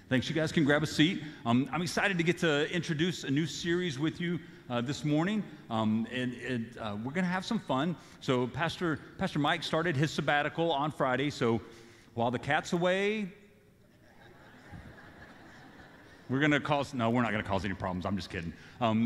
Thanks. You guys can grab a seat. I'm excited to get to introduce a new series with you this morning, and we're going to have some fun. So Pastor Mike started his sabbatical on Friday, so while the cat's away, we're not going to cause any problems. I'm just kidding.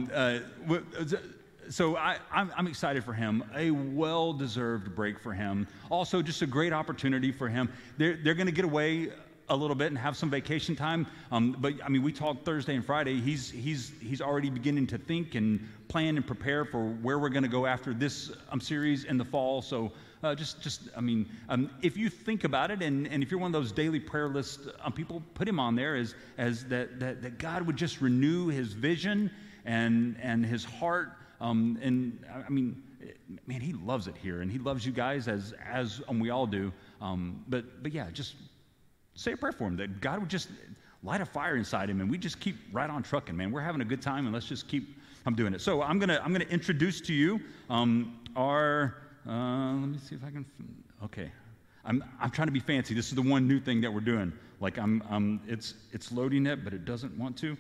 So I'm excited for him. A well-deserved break for him. Also, just a great opportunity for him. They're going to get away a little bit and have some vacation time. But I mean, we talked Thursday and Friday. He's already beginning to think and plan and prepare for where we're going to go after this series in the fall. So if you think about it, and if you're one of those daily prayer list people, put him on there as that God would just renew his vision and his heart. Man, he loves it here, and he loves you guys as we all do. But yeah, just say a prayer for him that God would just light a fire inside him, and we just keep right on trucking, man. We're having a good time, and let's just keep doing it. So I'm gonna introduce to you our. Let me see if I can. Okay, I'm trying to be fancy. This is the one new thing that we're doing. Like it's loading it, but it doesn't want to.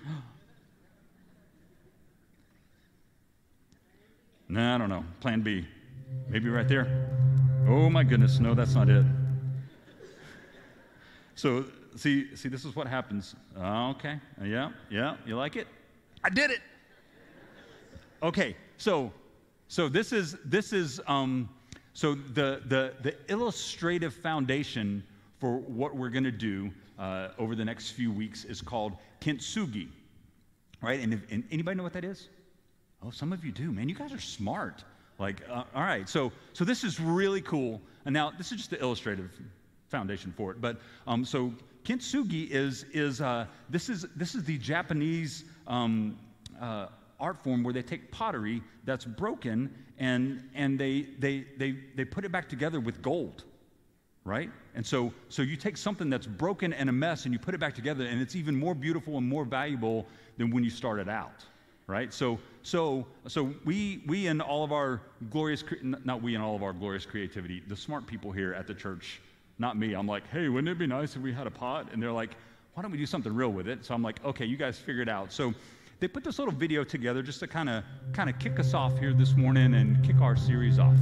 No, I don't know. Plan B, maybe right there. Oh my goodness, no, that's not it. So, see, this is what happens. Okay, yeah, you like it? I did it. Okay, so this is so the illustrative foundation for what we're going to do over the next few weeks is called kintsugi, right? And anybody know what that is? Oh, some of you do, man. You guys are smart. Like, all right, so this is really cool. And now this is just the illustrative foundation for it. But so kintsugi is the Japanese art form where they take pottery that's broken and they put it back together with gold, right? And so you take something that's broken and a mess and you put it back together, and it's even more beautiful and more valuable than when you started out, right? So we in all of our glorious, not we in all of our glorious creativity, the smart people here at the church. Not me. I'm like, hey, wouldn't it be nice if we had a pot? And they're like, why don't we do something real with it? So I'm like, okay, you guys figure it out. So they put this little video together just to kind of kick us off here this morning and kick our series off.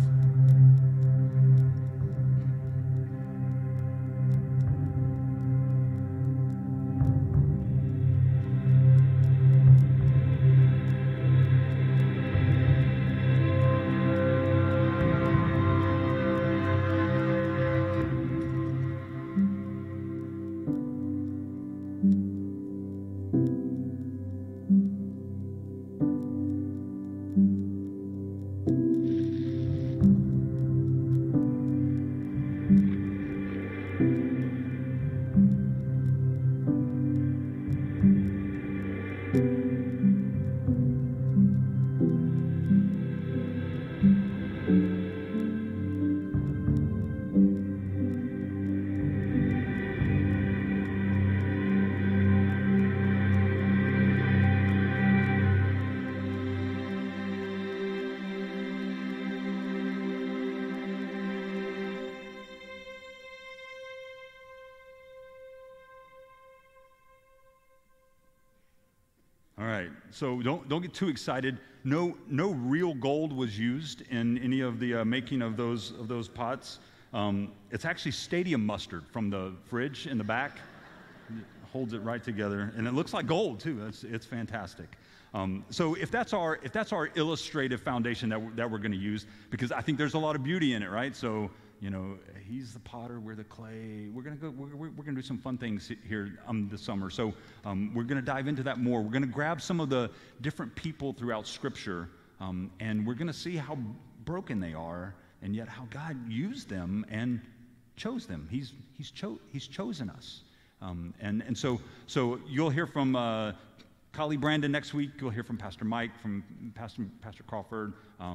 All right, so don't get too excited. No real gold was used in any of the making of those pots. It's actually stadium mustard from the fridge in the back. It holds it right together, and it looks like gold too. It's fantastic. So if that's our illustrative foundation that we're going to use, because I think there's a lot of beauty in it, right? So he's the potter, we're the clay. We're gonna do some fun things here this summer. So we're gonna dive into that more. We're gonna grab some of the different people throughout Scripture, and we're gonna see how broken they are, and yet how God used them and chose them. He's chosen us, and so you'll hear from Collie Brandon next week. You'll hear from Pastor Mike, from Pastor Crawford.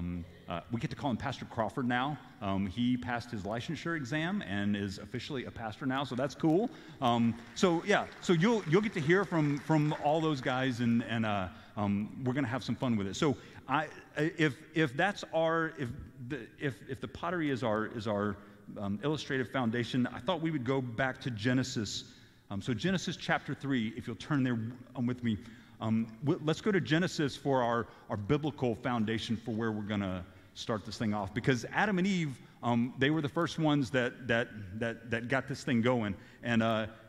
We get to call him Pastor Crawford now. He passed his licensure exam and is officially a pastor now, so that's cool. So you'll get to hear from all those guys, and we're gonna have some fun with it. So if the pottery is our illustrative foundation, I thought we would go back to Genesis So Genesis chapter 3, if you'll turn there with me, let's go to Genesis for our biblical foundation for where we're going to start this thing off. Because Adam and Eve, they were the first ones that got this thing going. And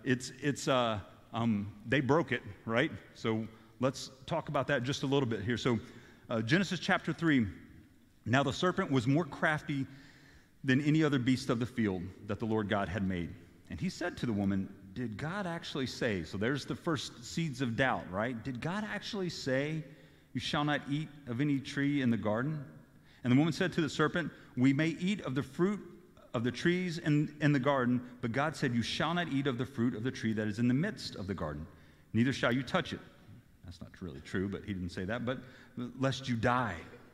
they broke it, right? So let's talk about that just a little bit here. So Genesis chapter 3, now the serpent was more crafty than any other beast of the field that the Lord God had made. And he said to the woman, did God actually say? So there's the first seeds of doubt, right? Did God actually say, you shall not eat of any tree in the garden? And the woman said to the serpent, we may eat of the fruit of the trees in the garden, but God said, you shall not eat of the fruit of the tree that is in the midst of the garden. Neither shall you touch it. That's not really true, but he didn't say that, but lest you die.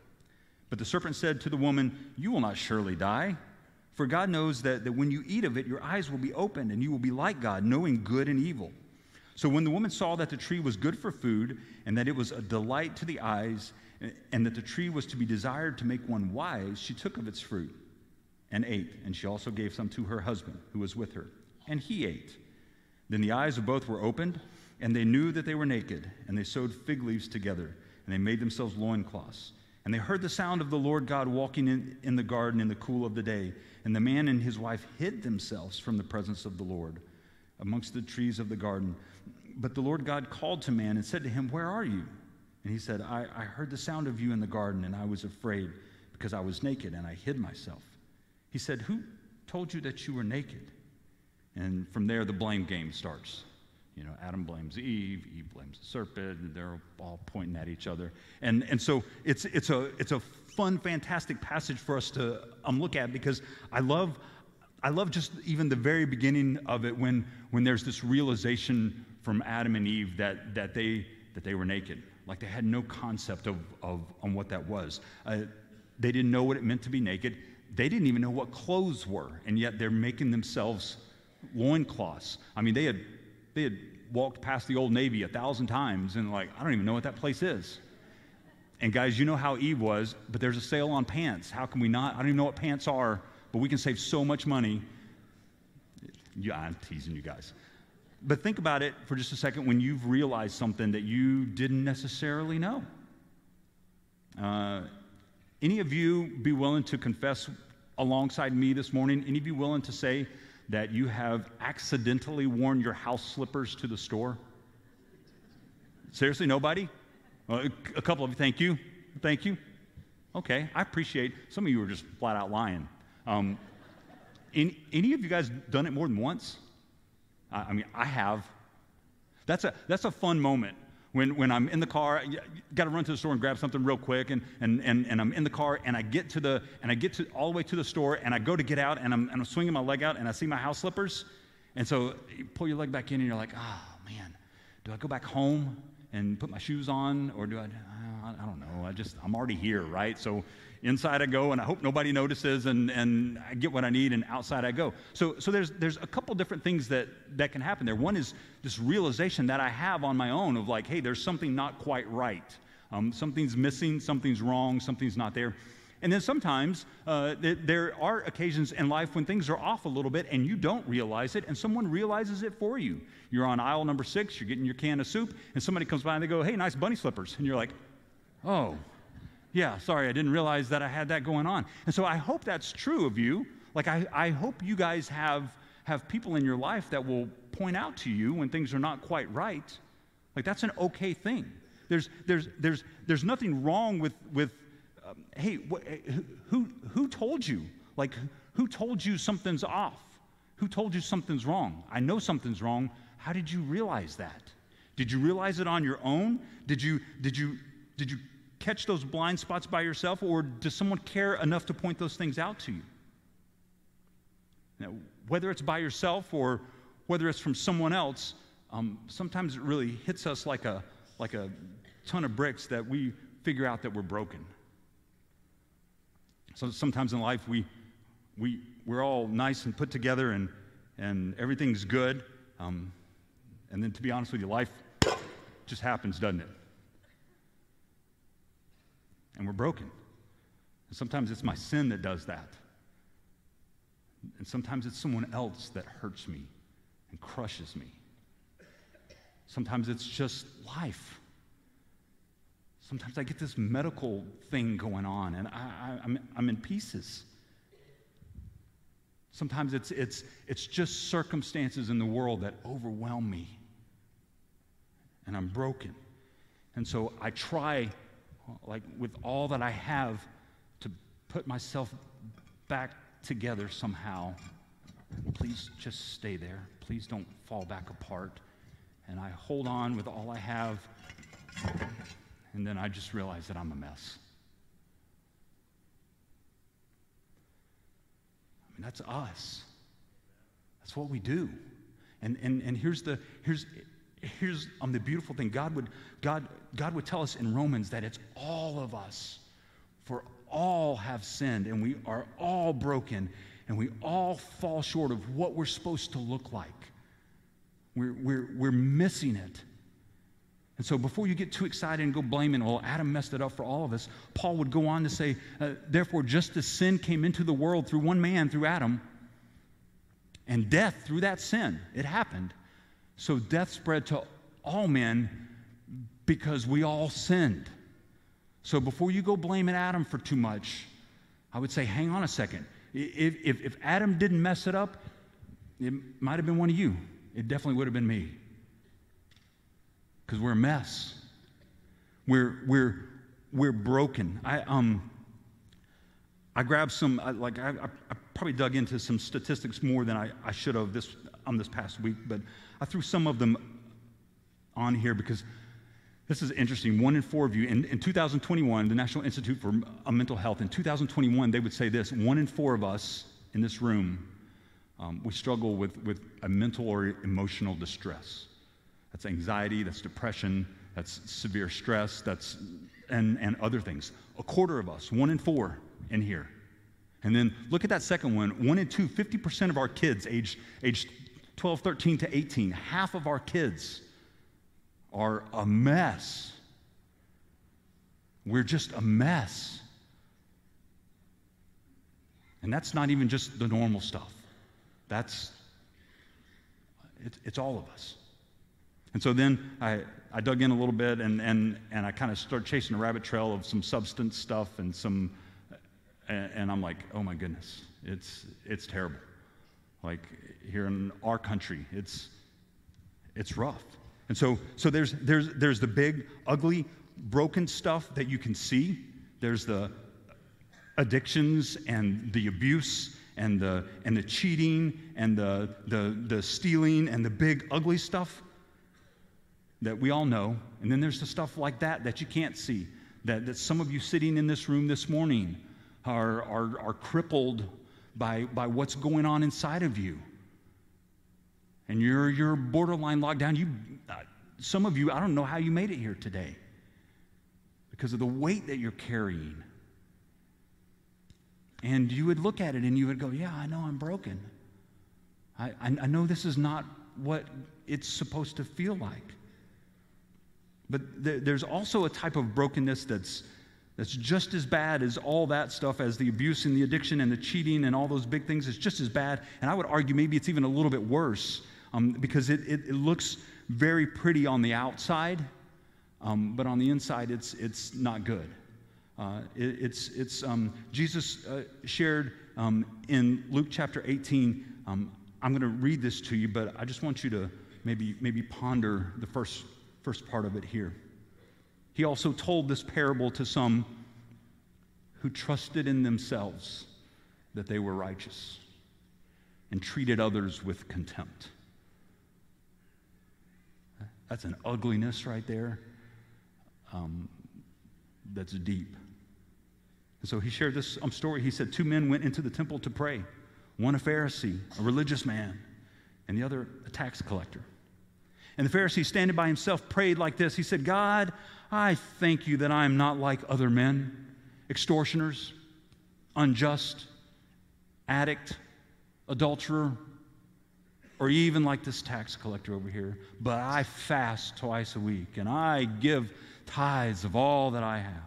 But the serpent said to the woman, you will not surely die. For God knows that when you eat of it, your eyes will be opened, and you will be like God, knowing good and evil. So when the woman saw that the tree was good for food, and that it was a delight to the eyes, and that the tree was to be desired to make one wise, she took of its fruit and ate. And she also gave some to her husband, who was with her, and he ate. Then the eyes of both were opened, and they knew that they were naked, and they sewed fig leaves together, and they made themselves loincloths. And they heard the sound of the Lord God walking in the garden in the cool of the day. And the man and his wife hid themselves from the presence of the Lord amongst the trees of the garden. But the Lord God called to man and said to him, where are you? And he said, I heard the sound of you in the garden, and I was afraid because I was naked, and I hid myself. He said, who told you that you were naked? And from there, the blame game starts. You know, Adam blames Eve blames the serpent, and they're all pointing at each other. And so it's a fun, fantastic passage for us to look at, because I love just even the very beginning of it when there's this realization from Adam and Eve that they were naked. Like they had no concept of on what that was. They didn't know what it meant to be naked. They didn't even know what clothes were, and yet they're making themselves loincloths. I mean, they had walked past the Old Navy 1,000 times, and like, I don't even know what that place is. And guys, you know how Eve was, but there's a sale on pants. How can we not? I don't even know what pants are, but we can save so much money. Yeah, I'm teasing you guys. But think about it for just a second when you've realized something that you didn't necessarily know. Any of you be willing to confess alongside me this morning? Any of you willing to say that you have accidentally worn your house slippers to the store? Seriously, nobody? A couple of you, thank you. Thank you. Okay, I appreciate. Some of you are just flat out lying. Any of you guys done it more than once? I mean, I have. That's a fun moment when I'm in the car. Got to run to the store and grab something real quick, and I'm in the car, and I get to all the way to the store, and I go to get out, and I'm swinging my leg out, and I see my house slippers, and so you pull your leg back in, and you're like, oh man, do I go back home and put my shoes on, or do I don't know. I'm already here, right? So inside I go, and I hope nobody notices, and I get what I need, and outside I go. So there's a couple different things that can happen there. One is this realization that I have on my own of like, hey, there's something not quite right. Something's missing, something's wrong, something's not there. And then sometimes there are occasions in life when things are off a little bit and you don't realize it, and someone realizes it for you. You're on aisle number 6, you're getting your can of soup, and somebody comes by and they go, hey, nice bunny slippers. And you're like, oh, yeah, sorry, I didn't realize that I had that going on. And so I hope that's true of you. Like I hope you guys have people in your life that will point out to you when things are not quite right. Like that's an okay thing. There's nothing wrong with hey, who told you? Like who told you something's off? Who told you something's wrong? I know something's wrong. How did you realize that? Did you realize it on your own? Did you catch those blind spots by yourself, or does someone care enough to point those things out to you? Now, whether it's by yourself or whether it's from someone else, sometimes it really hits us like a ton of bricks that we figure out that we're broken. So sometimes in life we're all nice and put together and everything's good, and then to be honest with you, life just happens, doesn't it? And we're broken. And sometimes it's my sin that does that. And sometimes it's someone else that hurts me and crushes me. Sometimes it's just life. Sometimes I get this medical thing going on, and I'm in pieces. Sometimes it's just circumstances in the world that overwhelm me, and I'm broken. And so I try, like with all that I have, to put myself back together somehow. Please just stay there. Please don't fall back apart. And I hold on with all I have, and then I just realize that I'm a mess. I mean, that's us. That's what we do. And here's the beautiful thing. God would tell us in Romans that it's all of us. For all have sinned, and we are all broken, and we all fall short of what we're supposed to look like. We're missing it. And so before you get too excited and go blaming, well, Adam messed it up for all of us, Paul would go on to say, therefore, just as sin came into the world through one man, through Adam, and death through that sin, it happened. So death spread to all men because we all sinned. So before you go blaming Adam for too much, I would say, hang on a second. If Adam didn't mess it up, it might have been one of you. It definitely would have been me. Because we're a mess. We're broken. I grabbed some, I probably dug into some statistics more than I should have this past week, but I threw some of them on here because this is interesting. 1 in 4 of you, in 2021, the National Institute for Mental Health, in 2021, they would say this: 1 in 4 of us in this room, we struggle with a mental or emotional distress. That's anxiety, that's depression, that's severe stress, and other things. 1/4 of us, 1 in 4 in here. And then look at that second one, 1 in 2, 50% of our kids aged 12, 13 to 18, half of our kids are a mess. We're just a mess. And that's not even just the normal stuff. It's all of us. And so then I dug in a little bit and I kind of started chasing a rabbit trail of some substance stuff and I'm like, oh my goodness, it's terrible. Like here in our country, it's rough. And so there's the big, ugly, broken stuff that you can see. There's the addictions and the abuse and the cheating and the stealing and the big, ugly stuff that we all know. And then there's the stuff like that you can't see, that some of you sitting in this room this morning are crippled by what's going on inside of you. And you're borderline locked down. Some of you, I don't know how you made it here today because of the weight that you're carrying. And you would look at it and you would go, yeah, I know I'm broken. I know this is not what it's supposed to feel like. But there's also a type of brokenness that's just as bad as all that stuff, as the abuse and the addiction and the cheating and all those big things. It's just as bad. And I would argue maybe it's even a little bit worse because it looks very pretty on the outside, but on the inside it's not good. Jesus shared in Luke chapter 18. I'm going to read this to you, but I just want you to maybe ponder the first part of it here. He also told this parable to some who trusted in themselves that they were righteous and treated others with contempt. That's an ugliness right there that's deep. And so he shared this story. He said 2 men went into the temple to pray, one a Pharisee, a religious man, and the other a tax collector. And the Pharisee, standing by himself, prayed like this. He said, God, I thank you that I am not like other men, extortioners, unjust, addict, adulterer, or even like this tax collector over here. But I fast twice a week, and I give tithes of all that I have.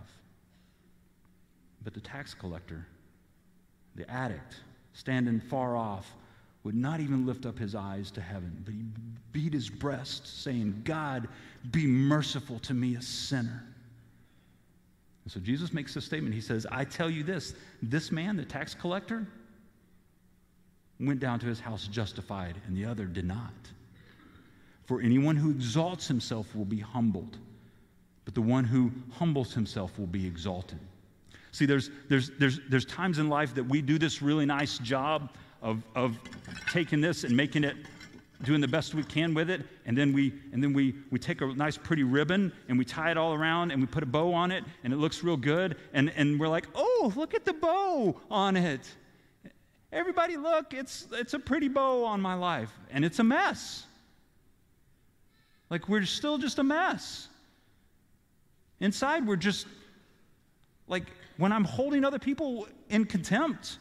But the tax collector, the addict, standing far off, would not even lift up his eyes to heaven, but he beat his breast, saying, God, be merciful to me, a sinner. And so Jesus makes this statement. He says, I tell you this man, the tax collector, went down to his house justified, and the other did not. For anyone who exalts himself will be humbled, but the one who humbles himself will be exalted. See, there's times in life that we do this really nice job of taking this and making it, doing the best we can with it, and then we take a nice pretty ribbon and we tie it all around and we put a bow on it and it looks real good, and we're like, oh, look at the bow on it. Everybody look, it's a pretty bow on my life, and it's a mess. Like, we're still just a mess. Inside, we're just like, when I'm holding other people in contempt.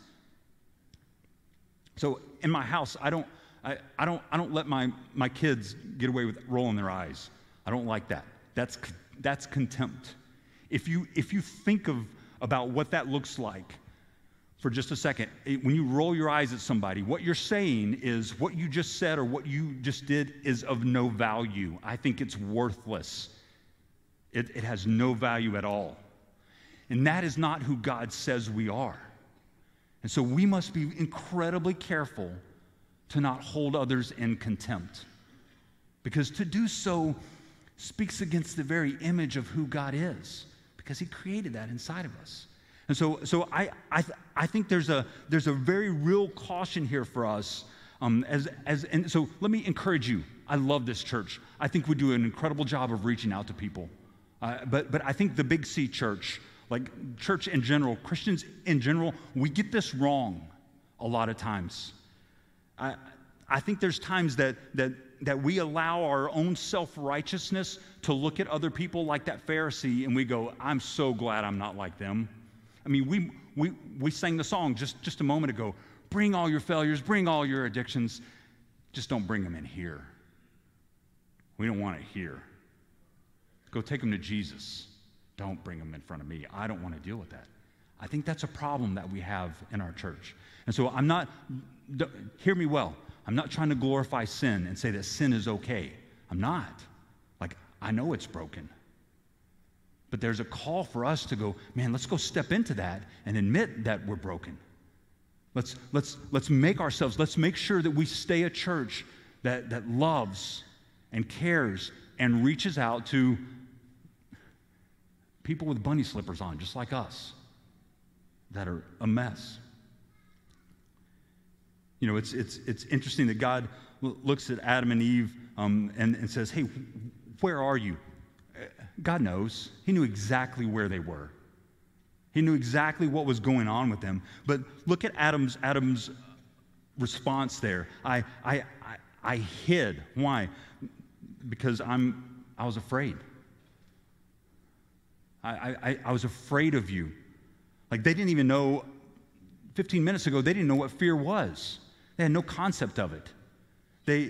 So in my house, I don't let my kids get away with rolling their eyes. I don't like that. That's contempt. If you think about what that looks like for just a second, when you roll your eyes at somebody, what you're saying is what you just said or what you just did is of no value. I think it's worthless. It has no value at all. And that is not who God says we are. And so we must be incredibly careful to not hold others in contempt, because to do so speaks against the very image of who God is, because he created that inside of us. And so I think there's a very real caution here for us. And so let me encourage you. I love this church. I think we do an incredible job of reaching out to people. But I think the Big C church, like church in general, Christians in general, we get this wrong a lot of times. I think there's times that we allow our own self-righteousness to look at other people like that Pharisee, and we go, I'm so glad I'm not like them. I mean, we sang the song just a moment ago, bring all your failures, bring all your addictions, just don't bring them in here. We don't want it here. Go take them to Jesus. Don't bring them in front of me. I don't want to deal with that. I think that's a problem that we have in our church. And so hear me well, I'm not trying to glorify sin and say that sin is okay. I'm not. Like, I know it's broken. But there's a call for us to go, man, let's go step into that and admit that we're broken. Let's make sure that we stay a church that loves and cares and reaches out to people with bunny slippers on, just like us, that are a mess. You know, it's interesting that God looks at Adam and Eve and says, hey, where are you? God knows. He knew exactly where they were. He knew exactly what was going on with them. But look at Adam's response there. I hid. Why? Because I was afraid. I was afraid of you. Like, they didn't even know, 15 minutes ago, they didn't know what fear was. They had no concept of it. They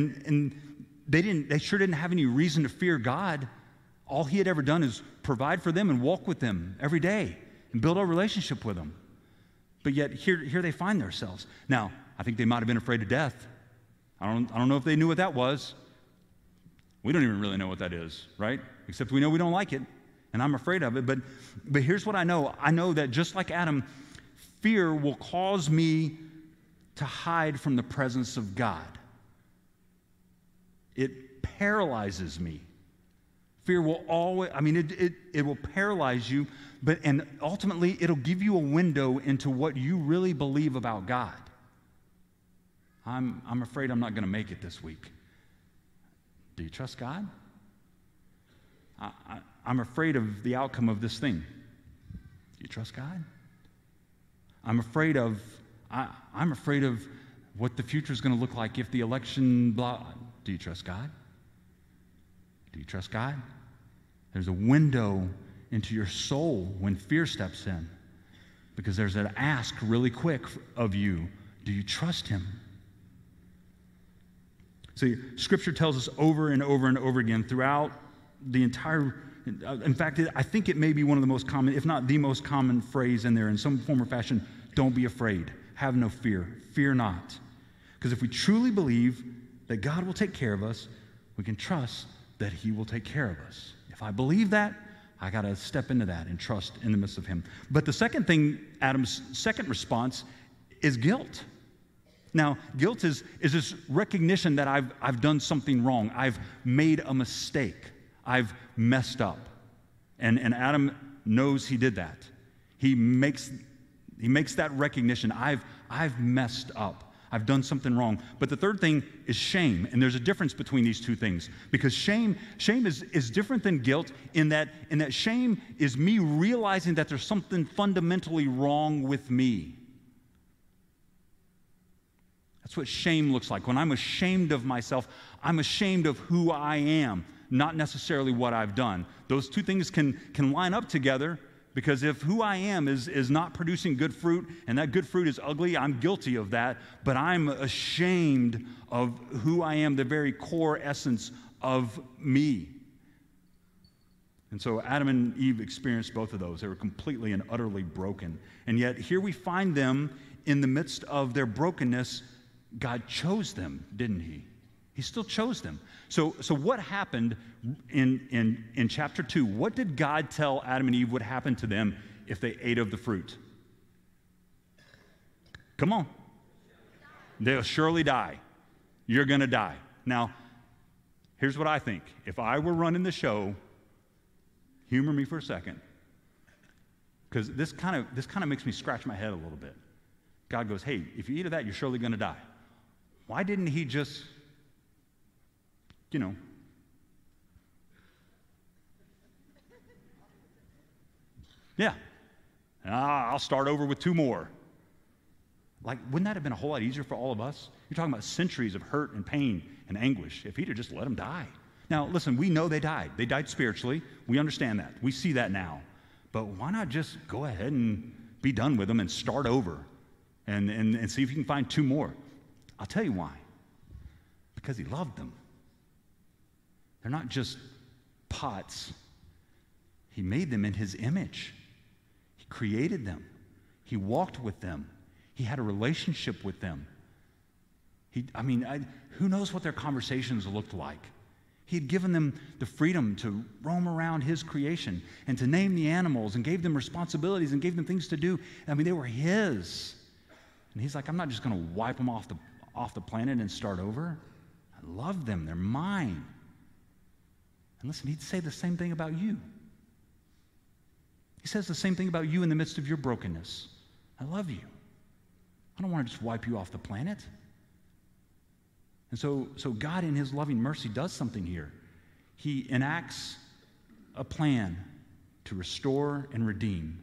sure didn't have any reason to fear God. All he had ever done is provide for them and walk with them every day and build a relationship with them. But yet here they find themselves. Now, I think they might have been afraid of death. I don't know if they knew what that was. We don't even really know what that is, right? Except we know we don't like it, and I'm afraid of it. But here's what I know. I know that just like Adam, fear will cause me to hide from the presence of God. It paralyzes me. Fear will always, it will paralyze you, and ultimately it'll give you a window into what you really believe about God. I'm afraid I'm not going to make it this week. Do you trust God? I'm afraid of the outcome of this thing. Do you trust God? I'm afraid of what the future is going to look like if the election blah. Do you trust God? Do you trust God? There's a window into your soul when fear steps in, because there's an ask really quick of you. Do you trust him? See, Scripture tells us over and over and over again throughout the entire, in fact, I think it may be one of the most common, if not the most common phrase in there in some form or fashion, don't be afraid, have no fear, fear not. Because if we truly believe that God will take care of us, we can trust that he will take care of us. If I believe that, I got to step into that and trust in the midst of him. But the second thing, Adam's second response, is guilt. Now, guilt is this recognition that I've done something wrong. I've made a mistake. I've messed up. And Adam knows he did that. He makes that recognition. I've messed up. I've done something wrong. But the third thing is shame. And there's a difference between these two things. Because shame is different than guilt in that shame is me realizing that there's something fundamentally wrong with me. That's what shame looks like. When I'm ashamed of myself, I'm ashamed of who I am, not necessarily what I've done. Those two things can line up together. Because if who I am is not producing good fruit, and that good fruit is ugly, I'm guilty of that, but I'm ashamed of who I am, the very core essence of me. And so Adam and Eve experienced both of those. They were completely and utterly broken. And yet here we find them in the midst of their brokenness. God chose them, didn't he? He still chose them. So what happened in chapter 2? What did God tell Adam and Eve would happen to them if they ate of the fruit? Come on. They'll surely die. You're going to die. Now, here's what I think. If I were running the show, humor me for a second, because this kind of makes me scratch my head a little bit. God goes, hey, if you eat of that, you're surely going to die. Why didn't he just, yeah, I'll start over with 2 more. Like, wouldn't that have been a whole lot easier for all of us? You're talking about centuries of hurt and pain and anguish. If he'd have just let them die. Now, listen, we know they died. They died spiritually. We understand that. We see that now. But why not just go ahead and be done with them and start over and see if you can find 2 more? I'll tell you why. Because he loved them. They're not just pots. He made them in his image. He created them. He walked with them. He had a relationship with them. Who knows what their conversations looked like? He had given them the freedom to roam around his creation and to name the animals and gave them responsibilities and gave them things to do. They were his. And he's like, I'm not just going to wipe them off the planet and start over. I love them. They're mine. And listen, he'd say the same thing about you. He says the same thing about you in the midst of your brokenness. I love you. I don't want to just wipe you off the planet. And so God in his loving mercy does something here. He enacts a plan to restore and redeem.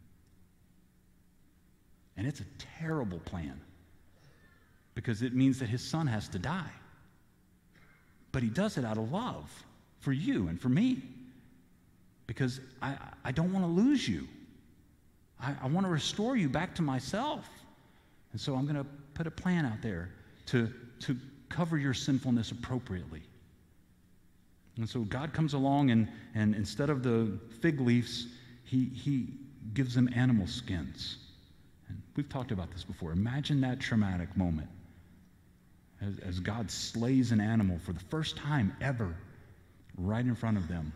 And it's a terrible plan because it means that his son has to die. But he does it out of love for you and for me because I don't want to lose you. I want to restore you back to myself. And so I'm going to put a plan out there to cover your sinfulness appropriately. And so God comes along and instead of the fig leaves, he gives them animal skins. And we've talked about this before. Imagine that traumatic moment as God slays an animal for the first time ever right in front of them.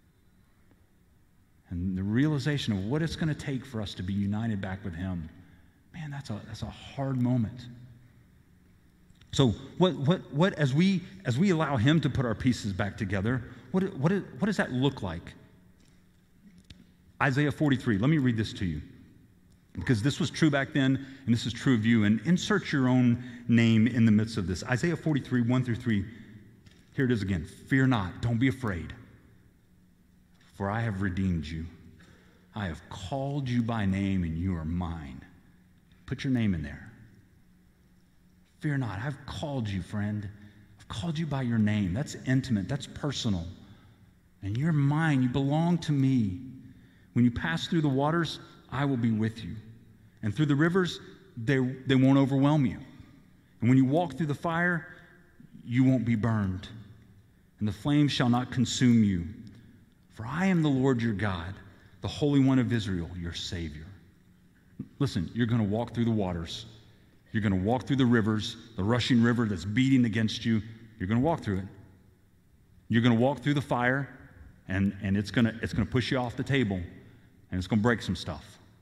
And the realization of what it's going to take for us to be united back with him. Man, that's a hard moment. So what as we allow him to put our pieces back together, what does that look like? Isaiah 43, let me read this to you. Because this was true back then, and this is true of you. And insert your own name in the midst of this. Isaiah 43, 1-3. Here it is again. Fear not, don't be afraid. For I have redeemed you. I have called you by name, and you are mine. Put your name in there. Fear not, I've called you, friend. I've called you by your name. That's intimate, that's personal. And you're mine, you belong to me. When you pass through the waters, I will be with you. And through the rivers, they won't overwhelm you. And when you walk through the fire, you won't be burned. And the flames shall not consume you. For I am the Lord your God, the Holy One of Israel, your Savior. Listen, you're going to walk through the waters, You're going to walk through the rivers, the rushing river that's beating against you. You're going to walk through it. You're going to walk through the fire, and it's going to push you off the table, and it's going to break some stuff.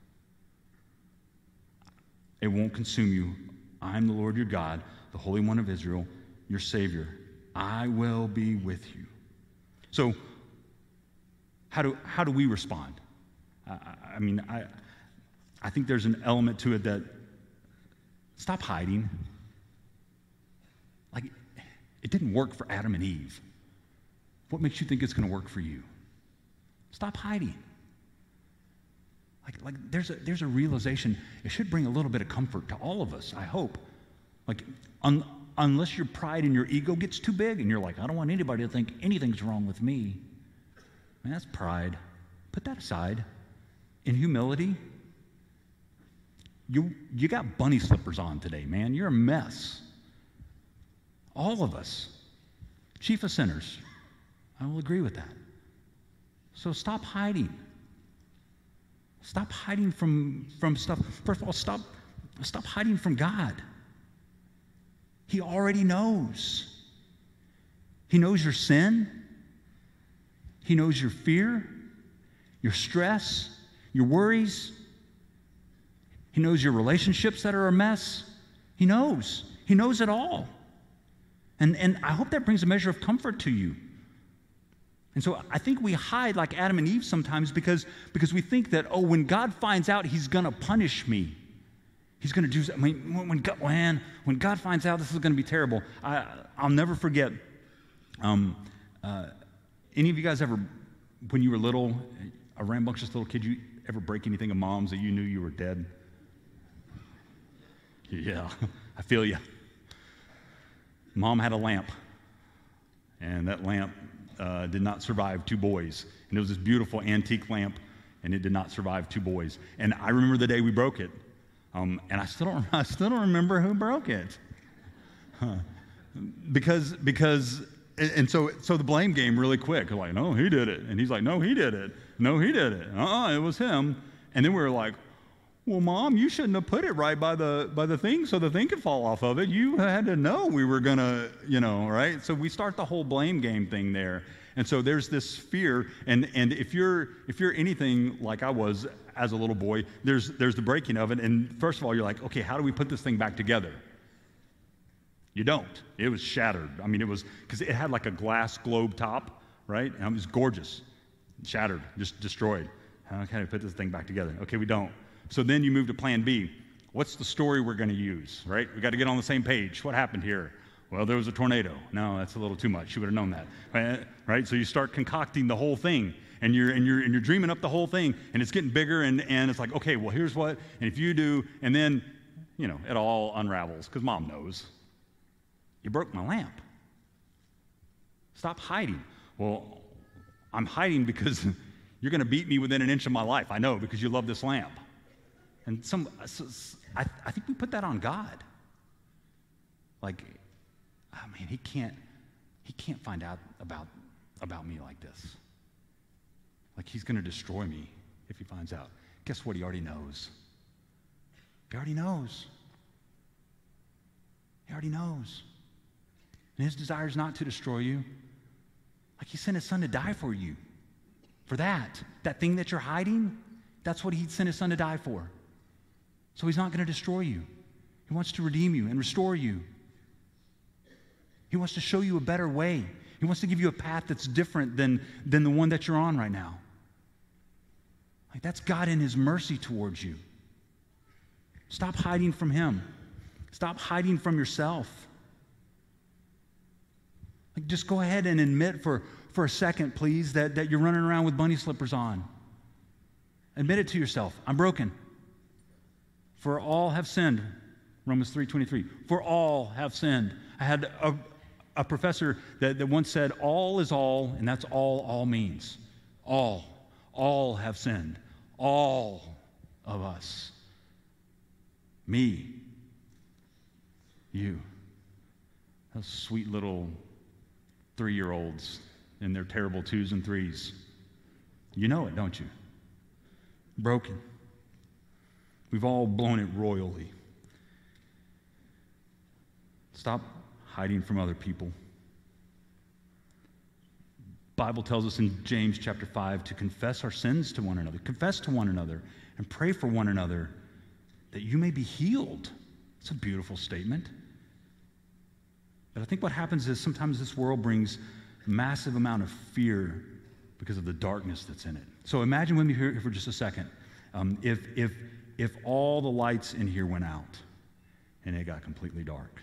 It won't consume you. I'm the Lord your God, the Holy One of Israel, your Savior. I will be with you. So, how do we respond? I think there's an element to it that stop hiding. Like, it didn't work for Adam and Eve. What makes you think it's going to work for you? Stop hiding. Like there's a realization. It should bring a little bit of comfort to all of us, I hope. Like, unless your pride and your ego gets too big and you're like, I don't want anybody to think anything's wrong with me. Man, that's pride. Put that aside. In humility, you got bunny slippers on today, man. You're a mess. All of us. Chief of sinners. I will agree with that. So stop hiding. Stop hiding from stuff. First of all, stop hiding from God. He already knows. He knows your sin. He knows your fear, your stress, your worries. He knows your relationships that are a mess. He knows. He knows it all. And I hope that brings a measure of comfort to you. And so I think we hide like Adam and Eve sometimes because we think that, oh, when God finds out, he's going to punish me. He's going to do something. When God finds out, this is going to be terrible. I'll never forget. Any of you guys ever, when you were little, a rambunctious little kid, you ever break anything of mom's that you knew you were dead? Yeah, I feel you. Mom had a lamp, and that lamp did not survive 2 boys. And it was this beautiful antique lamp, and it did not survive 2 boys. And I remember the day we broke it, and I still don't remember who broke it, because so the blame game really quick. Like, no, he did it, and he's like, no, he did it. No, he did it. It was him. And then we were like, well, Mom, you shouldn't have put it right by the thing so the thing could fall off of it. You had to know we were going to, right? So we start the whole blame game thing there. And so there's this fear. And if you're anything like I was as a little boy, there's the breaking of it. And first of all, you're like, okay, how do we put this thing back together? You don't. It was shattered. I mean, it was, because it had like a glass globe top, right? And it was gorgeous. Shattered, just destroyed. How can we put this thing back together? Okay, we don't. So then you move to plan B. What's the story we're going to use, right? We got to get on the same page. What happened here? Well, there was a tornado. No, that's a little too much. You would have known that, right? So you start concocting the whole thing, and you're dreaming up the whole thing, and it's getting bigger, and it's like, okay, well, here's what, and if you do, and then, it all unravels because Mom knows. You broke my lamp. Stop hiding. Well, I'm hiding because you're going to beat me within an inch of my life. I know, because you love this lamp. And I think we put that on God. Like, he can't find out about me like this. Like, he's going to destroy me if he finds out. Guess what? He already knows. He already knows. He already knows. And his desire is not to destroy you. Like, he sent his son to die for you. For that thing that you're hiding, that's what he sent his son to die for. So he's not going to destroy you. He wants to redeem you and restore you. He wants to show you a better way. He wants to give you a path that's different than the one that you're on right now. Like, that's God in his mercy towards you. Stop hiding from him. Stop hiding from yourself. Like, just go ahead and admit for a second, please, that you're running around with bunny slippers on. Admit it to yourself. I'm broken. For all have sinned. Romans 3:23. For all have sinned. I had a professor that once said, all is all, and that's all means. All. All have sinned. All of us. Me. You. Those sweet little 3-year-olds in their terrible 2s and 3s. You know it, don't you? Broken. We've all blown it royally. Stop hiding from other people. Bible tells us in James chapter 5 to confess our sins to one another, confess to one another, and pray for one another that you may be healed. It's a beautiful statement. But I think what happens is sometimes this world brings a massive amount of fear because of the darkness that's in it. So imagine with me here for just a second, if all the lights in here went out and it got completely dark.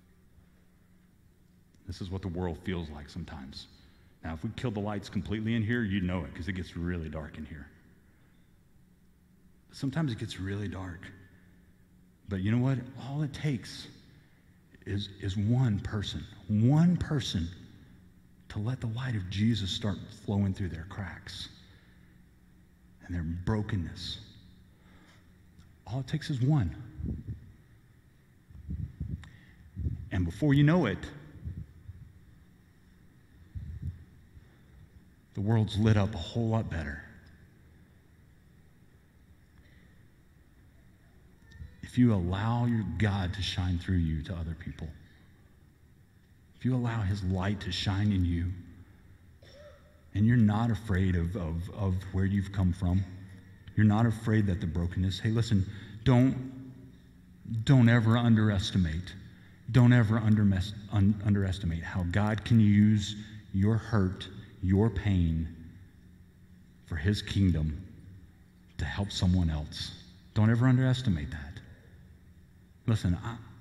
This is what the world feels like sometimes. Now, if we killed the lights completely in here, you'd know it because it gets really dark in here. Sometimes it gets really dark. But you know what? All it takes is one person to let the light of Jesus start flowing through their cracks and their brokenness. All it takes is one. And before you know it, the world's lit up a whole lot better. If you allow your God to shine through you to other people, if you allow his light to shine in you, and you're not afraid of where you've come from, you're not afraid that the brokenness, hey, listen, don't ever underestimate how God can use your hurt, your pain for his kingdom to help someone else. Don't ever underestimate that. Listen,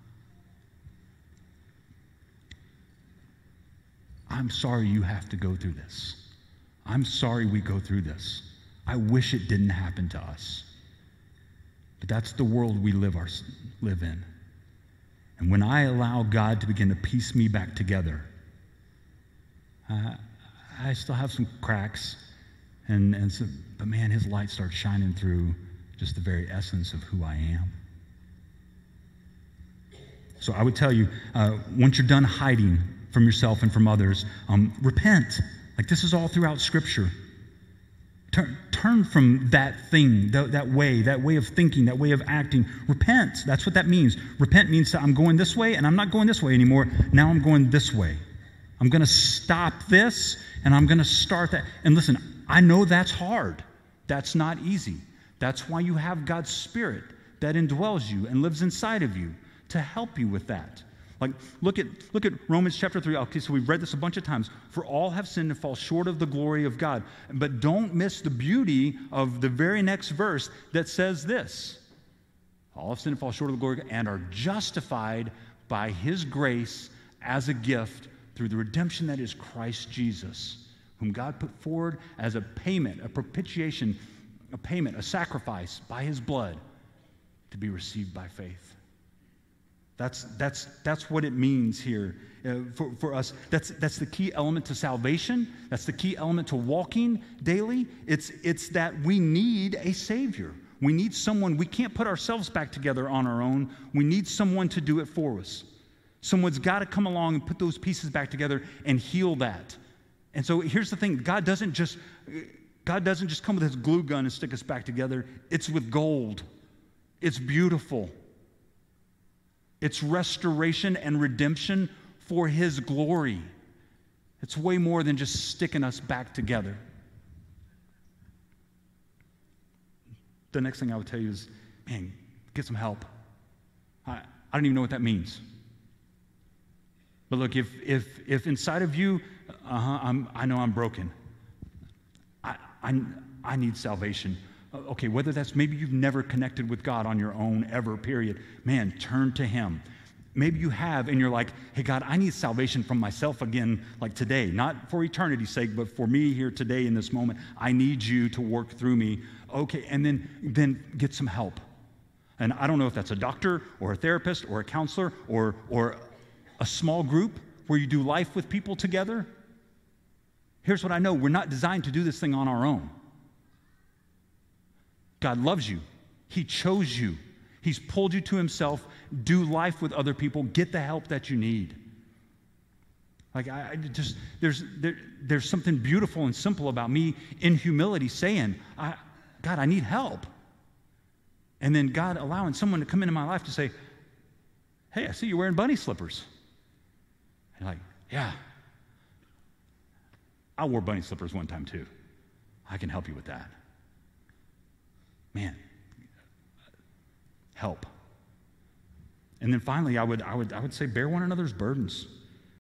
I'm sorry you have to go through this. I'm sorry we go through this. I wish it didn't happen to us. But that's the world we live in. And when I allow God to begin to piece me back together, I still have some cracks, but man, his light starts shining through just the very essence of who I am. So I would tell you, once you're done hiding from yourself and from others, repent. Like this is all throughout Scripture. Turn from that thing, that way of thinking, that way of acting. Repent. That's what that means. Repent means that I'm going this way, and I'm not going this way anymore. Now I'm going this way. I'm going to stop this, and I'm going to start that. And listen, I know that's hard. That's not easy. That's why you have God's Spirit that indwells you and lives inside of you to help you with that. Like, look at Romans chapter 3. Okay, so we've read this a bunch of times. For all have sinned and fall short of the glory of God. But don't miss the beauty of the very next verse that says this. All have sinned and fall short of the glory of God and are justified by his grace as a gift through the redemption that is Christ Jesus, whom God put forward as a payment, a propitiation, a payment, a sacrifice by his blood to be received by faith. That's what it means here for us. That's the key element to salvation. That's the key element to walking daily. It's that we need a Savior. We need someone. We can't put ourselves back together on our own. We need someone to do it for us. Someone's got to come along and put those pieces back together and heal that. And so here's the thing. God doesn't just come with his glue gun and stick us back together. It's with gold. It's beautiful. It's restoration and redemption for his glory. It's way more than just sticking us back together. The next thing I would tell you is, man, get some help. I don't even know what that means. But look, if inside of you, I know I'm broken. I need salvation. Okay, whether that's maybe you've never connected with God on your own ever, period. Man, turn to him. Maybe you have, and you're like, hey, God, I need salvation from myself again, like today. Not for eternity's sake, but for me here today in this moment. I need you to work through me. Okay, and then get some help. And I don't know if that's a doctor or a therapist or a counselor or a small group where you do life with people together. Here's what I know. We're not designed to do this thing on our own. God loves you. He chose you. He's pulled you to himself. Do life with other people. Get the help that you need. Like there's something beautiful and simple about me in humility saying, God, I need help. And then God allowing someone to come into my life to say, hey, I see you're wearing bunny slippers. You're like, yeah. I wore bunny slippers one time too. I can help you with that. Man, help. And then finally, I would say bear one another's burdens.